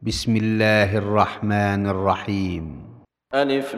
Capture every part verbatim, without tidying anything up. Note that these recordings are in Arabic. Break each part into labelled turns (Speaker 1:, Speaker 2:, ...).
Speaker 1: بسم الله الرحمن الرحيم.
Speaker 2: ألف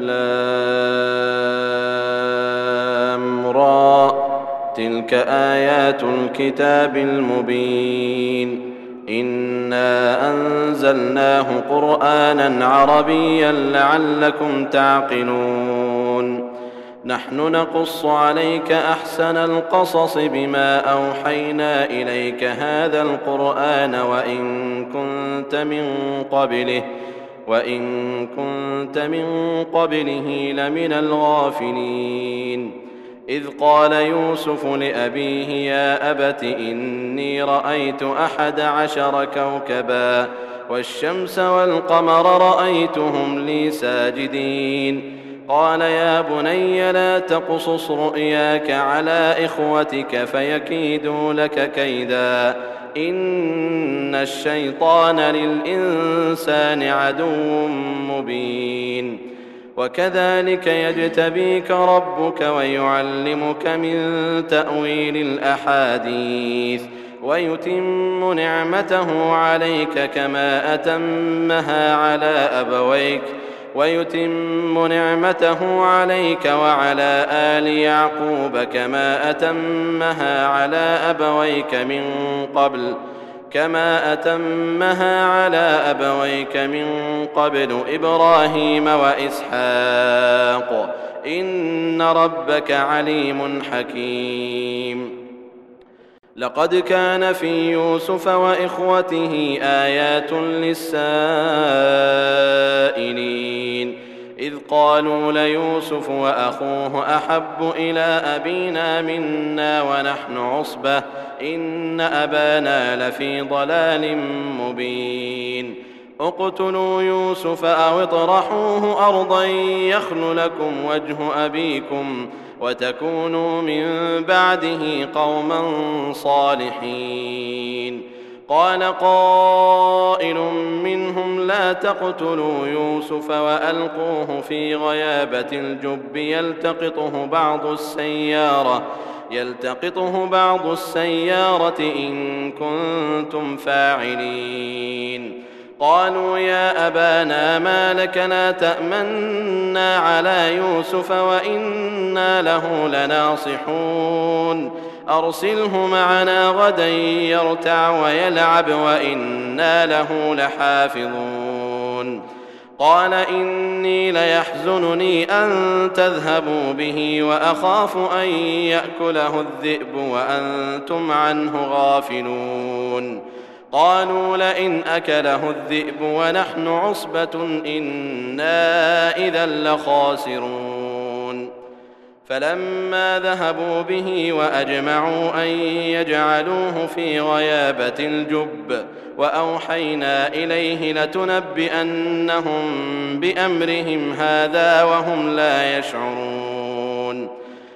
Speaker 2: لام را، تلك آيات الكتاب المبين. إنا أنزلناه قرآنا عربيا لعلكم تعقلون. نحن نقص عليك أحسن القصص بما أوحينا إليك هذا القرآن وإن كنت من قبله وإن كنت من قبله لمن الغافلين. إذ قال يوسف لأبيه يا أبت إني رأيت أحد عشر كوكبا والشمس والقمر رأيتهم لي ساجدين. قال يا بني لا تقصص رؤياك على إخوتك فيكيدوا لك كيدا إن الشيطان للإنسان عدو مبين. وكذلك يجتبيك ربك ويعلمك من تأويل الأحاديث ويتم نعمته عليك كما أتمها على أبويك ويتم نعمته عليك وعلى آل يعقوب كما أتمها على أبويك من قبل كما أتمها على أبويك من قبل إبراهيم وإسحاق إن ربك عليم حكيم. لقد كان في يوسف وإخوته آيات للسائلين إذ قالوا ليوسف وأخوه أحب إلى أبينا منا ونحن عصبة إن أبانا لفي ضلال مبين. اقتلوا يوسف أو اطرحوه أرضا يخل لكم وجه أبيكم وتكونوا من بعده قوما صالحين. قال قائل منهم لا تقتلوا يوسف وألقوه في غيابة الجب يلتقطه بعض السيارة يلتقطه بعض السيارة إن كنتم فاعلين. قالوا يا أبانا ما لك لا تأمنا على يوسف وإنا له لناصحون أرسله معنا غدا يرتع ويلعب وإنا له لحافظون. قال إني ليحزنني أن تذهبوا به وأخاف أن يأكله الذئب وأنتم عنه غافلون. قالوا لئن أكله الذئب ونحن عصبة إنا إذا لخاسرون. فلما ذهبوا به وأجمعوا أن يجعلوه في غيابة الجب وأوحينا إليه لتنبئنهم بأمرهم هذا وهم لا يشعرون.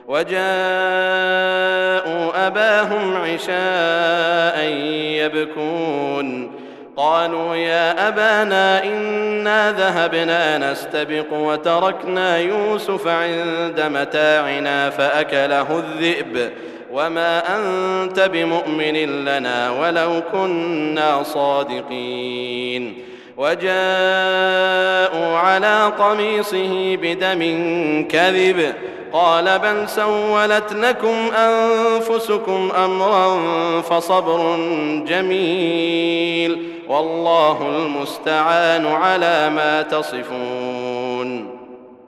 Speaker 2: وجاءوا أباهم عشاء يبكون. قالوا يا أبانا إنا ذهبنا نستبق وتركنا يوسف عند متاعنا فأكله الذئب وما أنت بمؤمن لنا ولو كنا صادقين. وجاءوا على قميصه بدم كذب قال بل سولت لكم أنفسكم أمرا فصبر جميل والله المستعان على ما تصفون.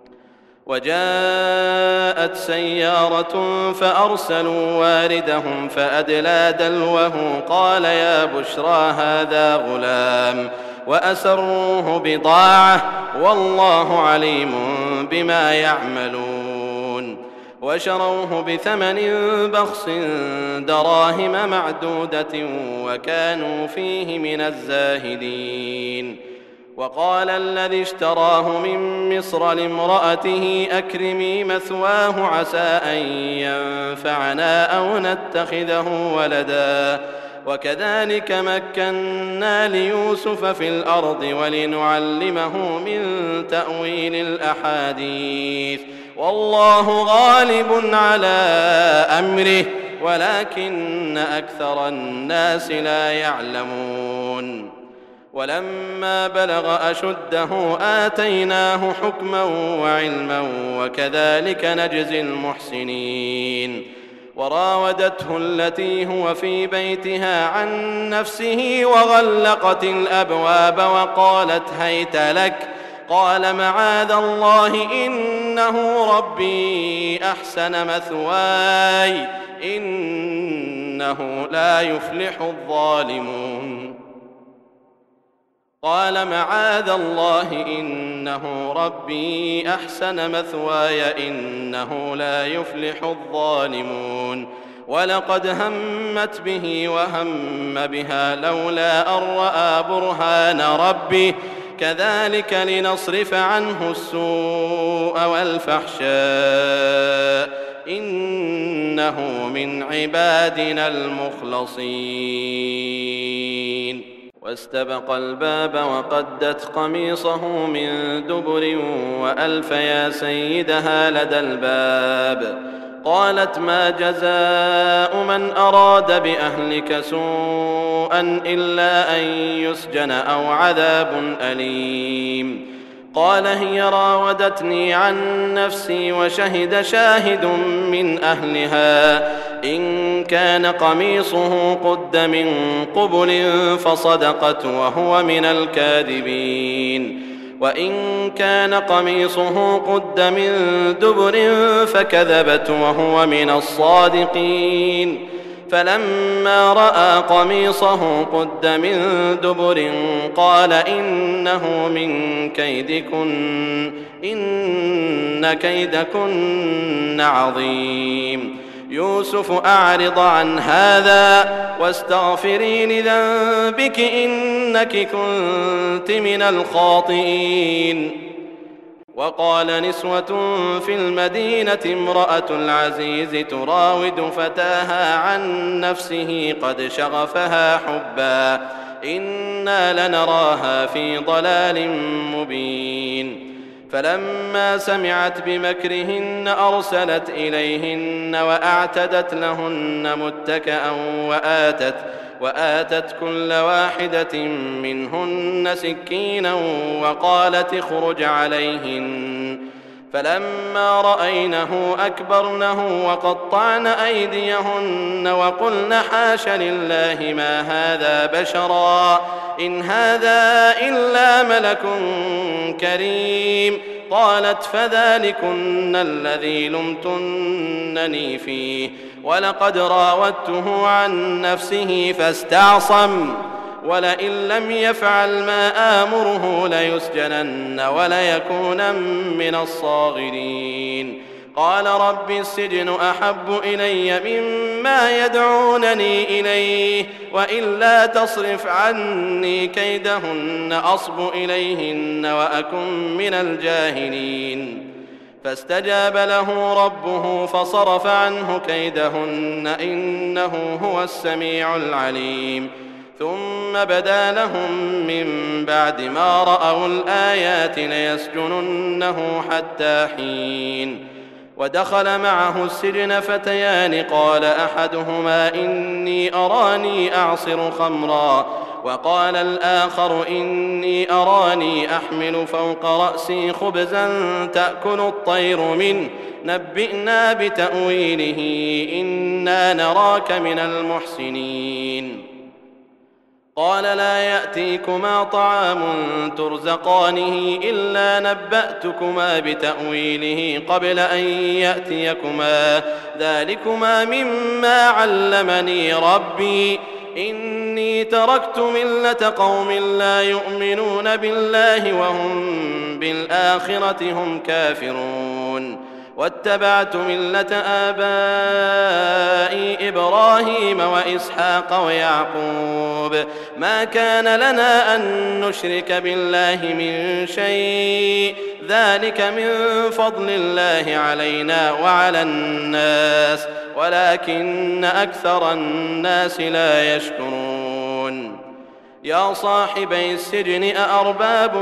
Speaker 2: وجاءت سيارة فأرسلوا واردهم فأدلى دلوه قال يا بشرى هذا غلام وأسروه بضاعة والله عليم بما يعملون. وشروه بثمن بخس دراهم معدودة وكانوا فيه من الزاهدين. وقال الذي اشتراه من مصر لامرأته أكرمي مثواه عسى أن ينفعنا أو نتخذه ولدا وكذلك مكنا ليوسف في الأرض ولنعلمه من تأويل الأحاديث والله غالب على أمره ولكن أكثر الناس لا يعلمون. ولما بلغ أشده آتيناه حكما وعلما وكذلك نجزي المحسنين. وراودته التي هو في بيتها عن نفسه وغلقت الأبواب وقالت هيت لك، قال معاذ الله إنه ربي أحسن مثواي إنه لا يفلح الظالمون. قال معاذ الله إنه ربي أحسن مثواي إنه لا يفلح الظالمون. ولقد همت به وهم بها لولا أن رأى برهان ربه كذلك لنصرف عنه السوء والفحشاء إنه من عبادنا المخلصين. واستبق الباب وقدت قميصه من دبر وألف يا سيدها لدى الباب. قالت ما جزاء من أراد بأهلك سوءا إلا أن يسجن أو عذاب أليم. قال هي راودتني عن نفسي وشهد شاهد من أهلها إن كان قميصه قد من قبل فصدقت وهو من الكاذبين وإن كان قميصه قد من دبر فكذبت وهو من الصادقين. فلما رأى قميصه قد من دبر قال إنه من كيدكن إن كيدكن عظيم. يوسف أعرض عن هذا واستغفري لذنبك إنك كنت من الخاطئين. وقال نسوة في المدينة امرأة العزيز تراود فتاها عن نفسه قد شغفها حبا إنا لنراها في ضلال مبين. فلما سمعت بمكرهن أرسلت إليهن وأعتدت لهن متكئا وآتت وآتت كل واحدة منهن سكينا وقالت اخرج عليهن. فلما رأينه أكبرنه وقطعن أيديهن وقلن حاش لله ما هذا بشرا إن هذا إلا ملك كريم. قالت فذلكن الذي لمتنني فيه ولقد راودته عن نفسه فاستعصم ولئن لم يفعل ما آمره ليسجنن وليكونن من الصاغرين. قال رب السجن أحب إلي مما يدعونني إليه وإلا تصرف عني كيدهن أصب إليهن وأكن من الجاهلين. فاستجاب له ربه فصرف عنه كيدهن إنه هو السميع العليم. ثم بدا لهم من بعد ما رأوا الآيات ليسجننه حتى حين. ودخل معه السجن فتيان قال أحدهما إني أراني أعصر خمرا وقال الآخر إني أراني أحمل فوق رأسي خبزا تأكل الطير منه نبئنا بتأويله إنا نراك من المحسنين. قال لا يأتيكما طعام ترزقانه إلا نبأتكما بتأويله قبل أن يأتيكما ذلكما مما علمني ربي إني تركت ملة قوم لا يؤمنون بالله وهم بالآخرة هم كافرون واتبعت ملة آبائي إبراهيم وإسحاق ويعقوب ما كان لنا أن نشرك بالله من شيء ذلك من فضل الله علينا وعلى الناس ولكن أكثر الناس لا يشكرون. يا صاحبي السجن أأرباب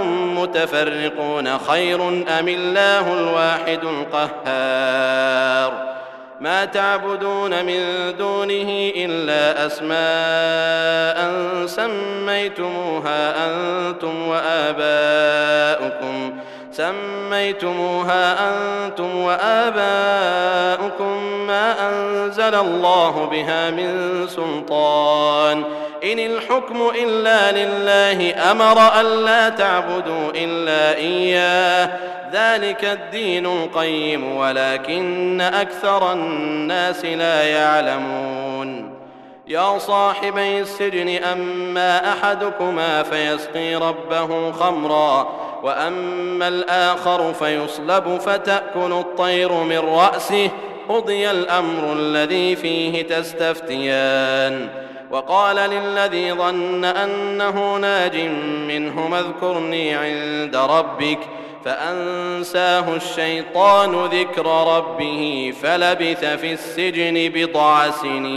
Speaker 2: متفرقون خير أم الله الواحد القهار ما تعبدون من دونه إلا أسماء سميتموها أنتم وآباؤكم سميتموها أنتم وآباؤكم ما أنزل الله بها من سلطان إن الحكم إلا لله أمر ألا تعبدوا إلا إياه ذلك الدين القيم ولكن أكثر الناس لا يعلمون يا صاحبي السجن أما أحدكما فيسقي ربه خمرا وأما الآخر فيصلب فتأكل الطير من رأسه قضي الأمر الذي فيه تستفتيان وقال للذي ظن أنه ناج منهما اذكرني عند ربك فأنساه الشيطان ذكر ربه فلبث في السجن بضع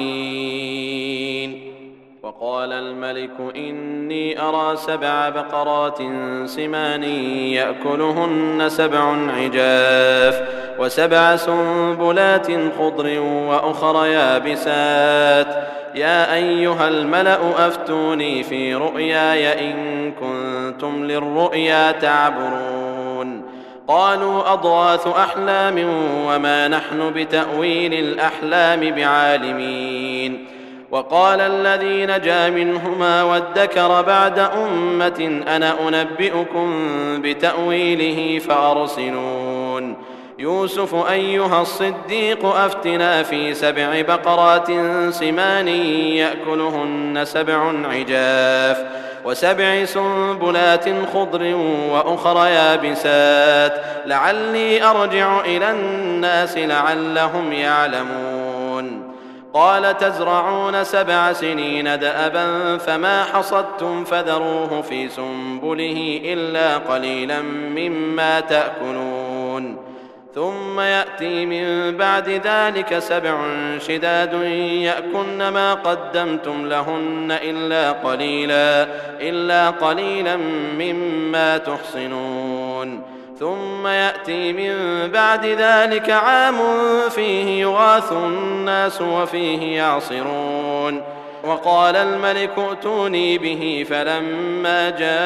Speaker 2: سنين وقال الملك إني أرى سبع بقرات سمان يأكلهن سبع عجاف وسبع سنبلات خضر وأخر يابسات يا أيها الملأ أفتوني في رؤياي إن كنتم للرؤيا تعبرون قالوا أضغاث أحلام وما نحن بتأويل الأحلام بعالمين وقال الذي نجا منهما وادكر بعد أمة أنا أنبئكم بتأويله فأرسلون يوسف أيها الصديق أفتنا في سبع بقرات سمان يأكلهن سبع عجاف وسبع سنبلات خضر وأخر يابسات لعلي أرجع إلى الناس لعلهم يعلمون قال تزرعون سبع سنين دأبا فما حصدتم فذروه في سنبله إلا قليلا مما تأكلون ثم يأتي من بعد ذلك سبع شداد يأكلن ما قدمتم لهن إلا قليلا إلا قليلا مما تحصنون ثم يأتي من بعد ذلك عام فيه يغاث الناس وفيه يعصرون وقال الملك ائتوني به فلما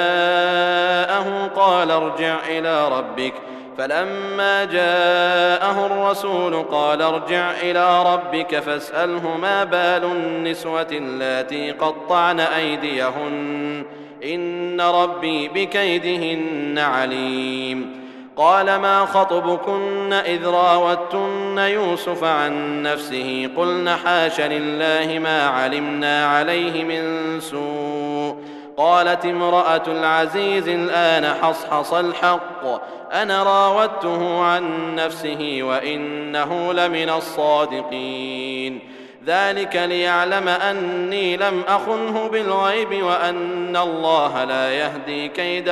Speaker 2: جاءه قال ارجع إلى ربك فلما جاءه الرسول قال ارجع إلى ربك فاسأله ما بال النسوة اللاتي قطعن أيديهن إن ربي بكيدهن عليم قال ما خطبكن إذ راوتن يوسف عن نفسه قلن حاش لله ما علمنا عليه من سوء قالت امرأة العزيز الآن حصحص الحق أنا راودته عن نفسه وإنه لمن الصادقين ذلك ليعلم أني لم أخنه بالغيب وأن الله لا يهدي كيد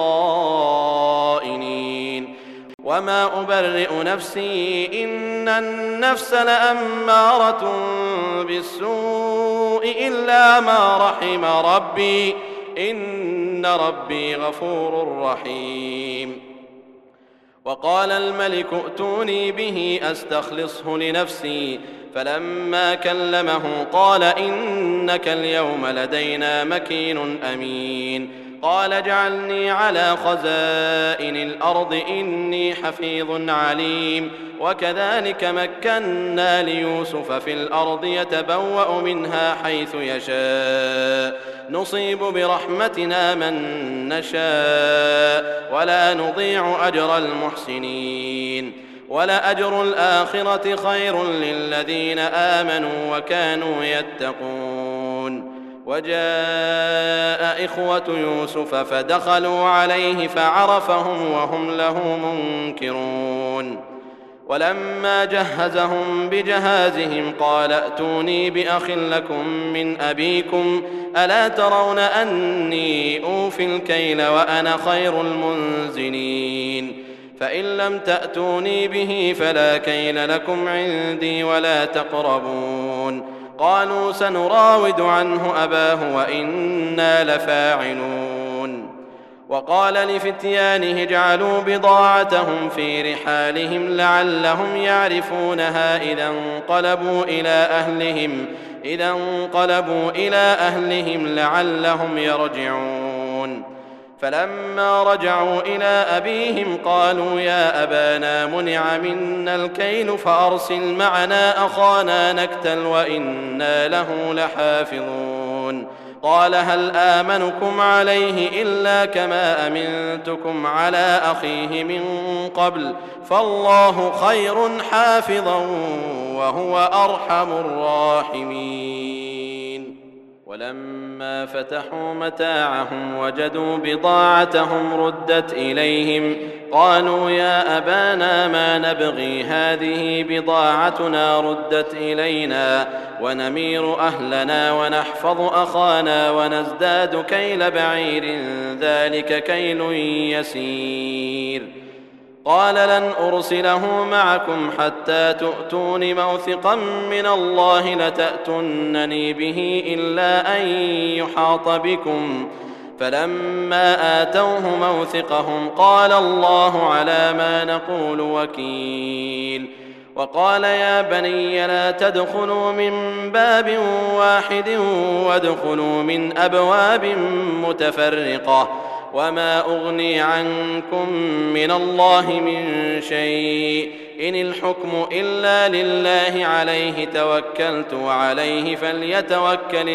Speaker 2: الخائنين وما أبرئ نفسي إن النفس لأمارة بالسوء إلا ما رحم ربي إن ربي غفور رحيم وقال الملك ائتوني به أستخلصه لنفسي فلما كلمه قال إنك اليوم لدينا مكين أمين قال اجعلني على خزائن الأرض إني حفيظ عليم وكذلك مكنا ليوسف في الأرض يتبوأ منها حيث يشاء نصيب برحمتنا من نشاء ولا نضيع أجر المحسنين ولأجر الآخرة خير للذين آمنوا وكانوا يتقون وجاء إخوة يوسف فدخلوا عليه فعرفهم وهم له منكرون ولما جهزهم بجهازهم قال ائتوني بأخ لكم من أبيكم ألا ترون أني أوفي الكيل وأنا خير المنزلين فإن لم تأتوني به فلا كيل لكم عندي ولا تقربون قالوا سنراود عنه أباه وإنا لفاعلون وقال لفتيانه اجعلوا بضاعتهم في رحالهم لعلهم يعرفونها إذا انقلبوا إلى أهلهم إذا انقلبوا إلى أهلهم لعلهم يرجعون. فلما رجعوا إلى أبيهم قالوا يا أبانا منع منا الكيل فأرسل معنا أخانا نكتل وإنا له لحافظون. قال هل آمنكم عليه إلا كما أمنتكم على أخيه من قبل فالله خير حافظا وهو أرحم الراحمين. ولما فتحوا متاعهم وجدوا بضاعتهم ردت إليهم قالوا يا أبانا ما نبغي هذه بضاعتنا ردت إلينا ونمير أهلنا ونحفظ أخانا ونزداد كيل بعير ذلك كيل يسير. قال لن أرسله معكم حتى تؤتون موثقا من الله لتأتونني به إلا أن يحاط بكم. فلما آتوه موثقهم قال الله على ما نقول وكيل. وقال يا بني لا تدخلوا من باب واحد وادخلوا من أبواب متفرقة وما أغني عنكم من الله من شيء إن الحكم إلا لله عليه توكلت وعليه فليتوكل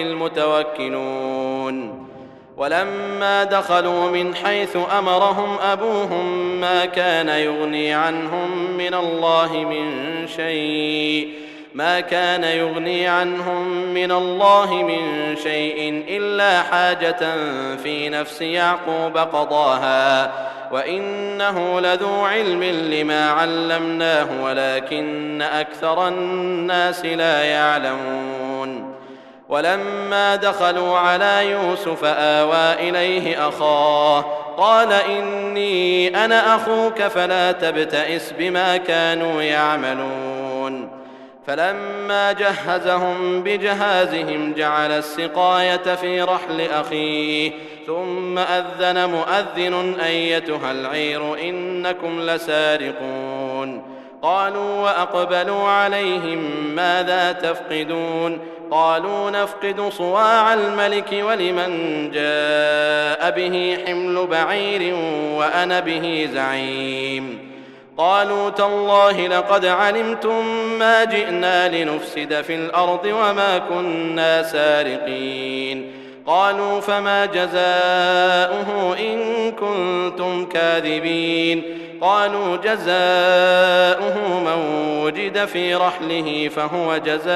Speaker 2: المتوكلون. ولما دخلوا من حيث أمرهم أبوهم ما كان يغني عنهم من الله من شيء ما كان يغني عنهم من الله من شيء إلا حاجة في نفس يعقوب قضاها وإنه لذو علم لما علمناه ولكن أكثر الناس لا يعلمون. ولما دخلوا على يوسف آوى إليه أخاه قال إني أنا أخوك فلا تبتئس بما كانوا يعملون. فلما جهزهم بجهازهم جعل السقاية في رحل أخيه ثم أذن مؤذن أيتها العير إنكم لسارقون. قالوا وأقبلوا عليهم ماذا تفقدون قالوا نفقد صواع الملك ولمن جاء به حمل بعير وأنا به زعيم. قالوا تالله لقد علمتم ما جئنا لنفسد في الأرض وما كنا سارقين. قالوا فما جزاؤه إن كنتم كاذبين. قالوا جزاؤه من وجد في رحله فهو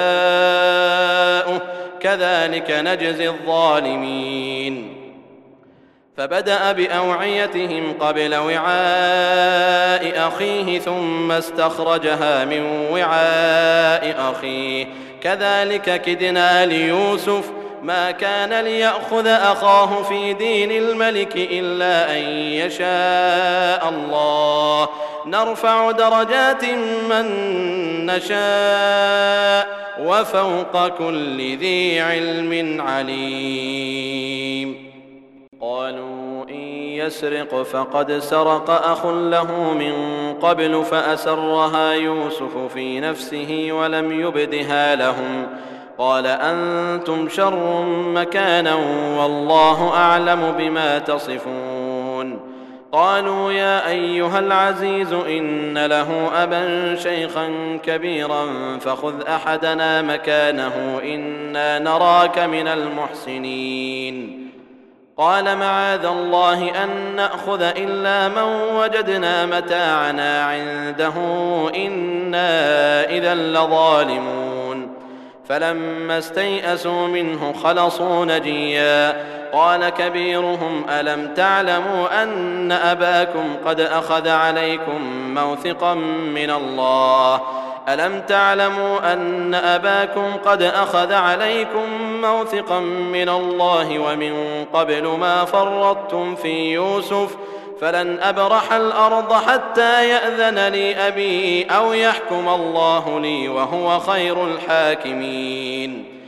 Speaker 2: جزاؤه كذلك نجزي الظالمين. فبدأ بأوعيتهم قبل وعاء أخيه ثم استخرجها من وعاء أخيه كذلك كدنا ليوسف ما كان ليأخذ أخاه في دين الملك إلا أن يشاء الله نرفع درجات من نشاء وفوق كل ذي علم عليم. قالوا إن يسرق فقد سرق أخ له من قبل فأسرها يوسف في نفسه ولم يبدها لهم قال أنتم شر مكانا والله أعلم بما تصفون. قالوا يا أيها العزيز إن له أبا شيخا كبيرا فخذ أحدنا مكانه إنا نراك من المحسنين. قال معاذ الله أن نأخذ إلا من وجدنا متاعنا عنده إنا إذا لظالمون. فلما استيئسوا منه خلصوا نجيا. قال كبيرهم ألم تعلموا أن أباكم قد أخذ عليكم موثقا من الله ألم تعلموا أن أباكم قد أخذ عليكم موثقا من الله ومن قبل ما فرطتم في يوسف فلن أبرح الأرض حتى يأذن لي أبي أو يحكم الله لي وهو خير الحاكمين.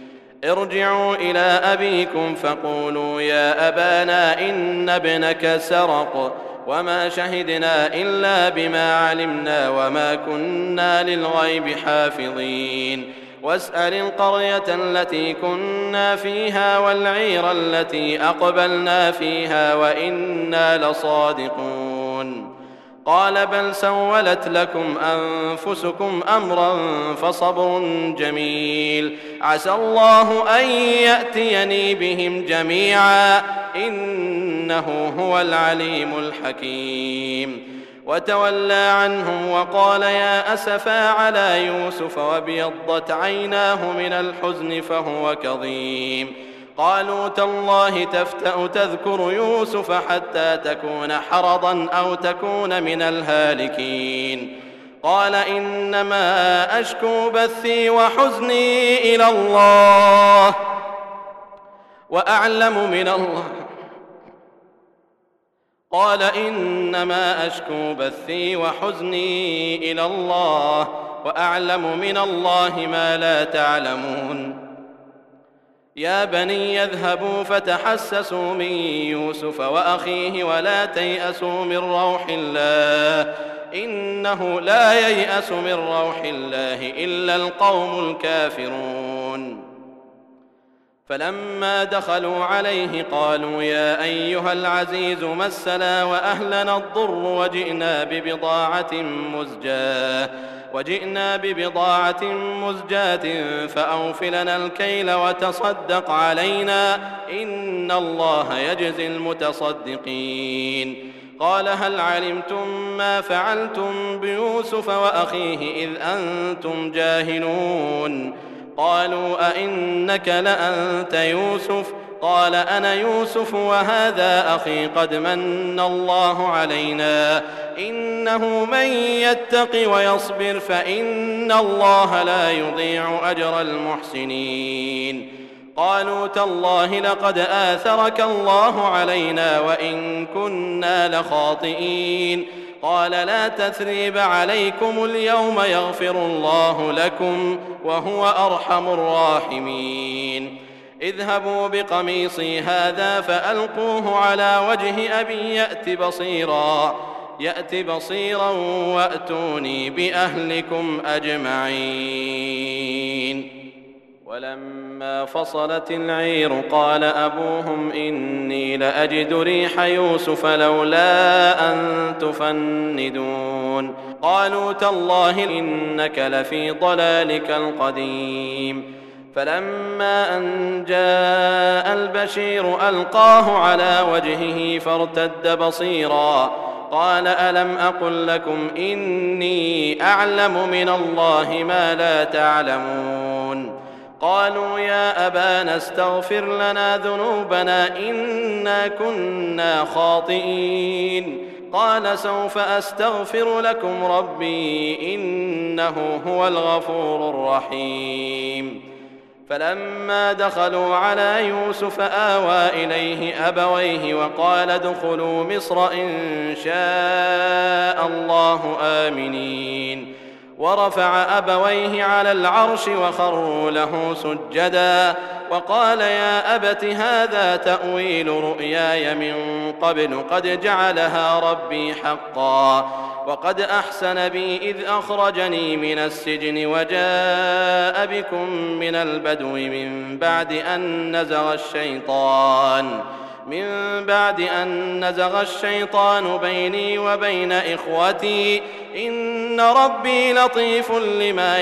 Speaker 2: ارجعوا إلى أبيكم فقولوا يا أبانا إن ابنك سرق وما شهدنا إلا بما علمنا وما كنا للغيب حافظين واسأل القرية التي كنا فيها والعير التي أقبلنا فيها وإنا لصادقون قال بل سولت لكم أنفسكم أمرا فصبر جميل عسى الله أن يأتيني بهم جميعا إنه هو العليم الحكيم وتولى عنهم وقال يا أسفا على يوسف وابيضت عيناه من الحزن فهو كظيم قالوا تالله تفتأ تذكر يوسف حتى تكون حرضا أو تكون من الهالكين قال إنما أشكو بثي وحزني إلى الله وأعلم من الله قال إنما أشكو بثي وحزني إلى الله وأعلم من الله ما لا تعلمون يا بني اذهبوا فتحسسوا من يوسف وأخيه ولا تيأسوا من روح الله إنه لا ييأس من روح الله إلا القوم الكافرون فلما دخلوا عليه قالوا يا أيها العزيز مسنا وأهلنا الضر وجئنا ببضاعة مزجاة وجئنا ببضاعة مزجاة فأوف لنا الكيل وتصدق علينا إن الله يجزي المتصدقين قال هل علمتم ما فعلتم بيوسف وأخيه إذ أنتم جاهلون قالوا أئنك لأنت يوسف قال أنا يوسف وهذا أخي قد من الله علينا إنه من يتق ويصبر فإن الله لا يضيع أجر المحسنين قالوا تالله لقد آثرك الله علينا وإن كنا لخاطئين قال لا تثريب عليكم اليوم يغفر الله لكم وهو أرحم الراحمين اذهبوا بقميصي هذا فألقوه على وجه أبي يأت بصيرا يأت بصيرا وأتوني بأهلكم أجمعين ولما فصلت العير قال أبوهم إني لأجد ريح يوسف لولا أن تفندون قالوا تالله إنك لفي ضلالك القديم فلما أن جاء البشير ألقاه على وجهه فارتد بصيرا قال ألم أقل لكم إني أعلم من الله ما لا تعلمون قالوا يا أبانا استغفر لنا ذنوبنا إنا كنا خاطئين قال سوف أستغفر لكم ربي إنه هو الغفور الرحيم فلما دخلوا على يوسف آوى إليه أبويه وقال ادخلوا مصر إن شاء الله آمنين ورفع أبويه على العرش وخروا له سجدا وقال يا أبت هذا تأويل رؤياي من قبل قد جعلها ربي حقا وقد أحسن بي إذ أخرجني من السجن وجاء بكم من البدو من بعد أن نزغ الشيطان من بعد أن نزغ الشيطان بيني وبين إخوتي إن ربي لطيف لما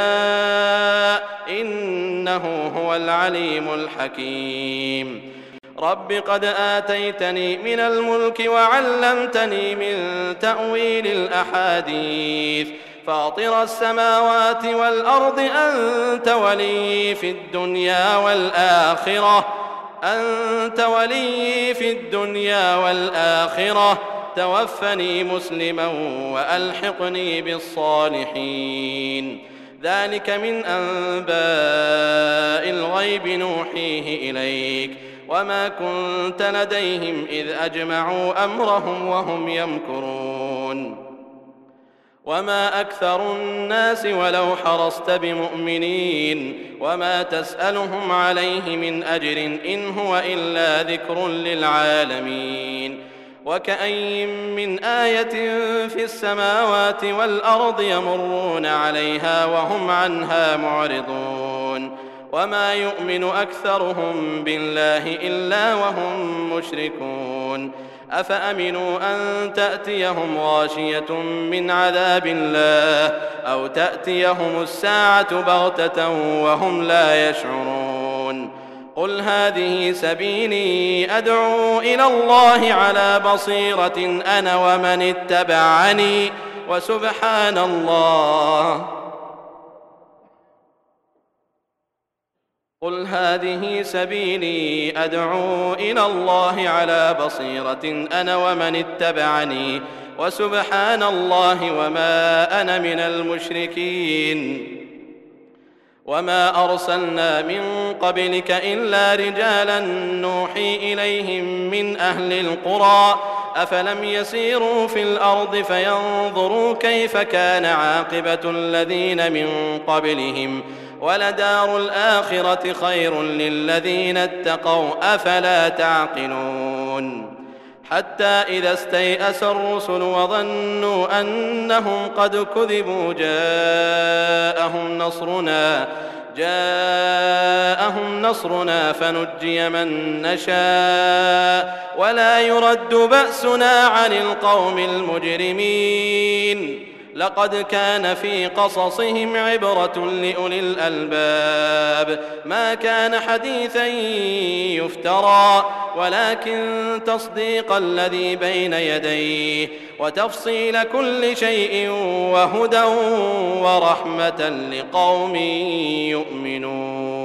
Speaker 2: يشاء إنه هو العليم الحكيم رب قد آتيتني من الملك وعلمتني من تأويل الأحاديث فاطر السماوات والأرض أنت ولي في الدنيا والآخرة أنت ولي في الدنيا والآخرة توفني مسلما وألحقني بالصالحين ذلك من أنباء الغيب نوحيه إليك وما كنت لديهم إذ أجمعوا أمرهم وهم يمكرون وما أكثر الناس ولو حرصت بمؤمنين وما تسألهم عليه من أجر إن هو إلا ذكر للعالمين وكأين من آية في السماوات والأرض يمرون عليها وهم عنها معرضون وما يؤمن أكثرهم بالله إلا وهم مشركون أفأمنوا أن تأتيهم غاشية من عذاب الله أو تأتيهم الساعة بغتة وهم لا يشعرون قل هذه سبيلي أدعو إلى الله على بصيرة أنا ومن اتبعني وسبحان الله قل هذه سبيلي أدعو إلى الله على بصيرة أنا ومن اتبعني وسبحان الله وما أنا من المشركين وما أرسلنا من قبلك إلا رجالا نوحي إليهم من أهل القرى أفلم يسيروا في الأرض فينظروا كيف كان عاقبة الذين من قبلهم ولدار الآخرة خير للذين اتقوا أفلا تعقلون حتى إذا استيأس الرسل وظنوا أنهم قد كذبوا جاءهم نصرنا جاءهم نصرنا فنجي من نشاء ولا يرد بأسنا عن القوم المجرمين لقد كان في قصصهم عبرة لأولي الألباب ما كان حديثا يفترى ولكن تصديق الذي بين يديه وتفصيل كل شيء وهدى ورحمة لقوم يؤمنون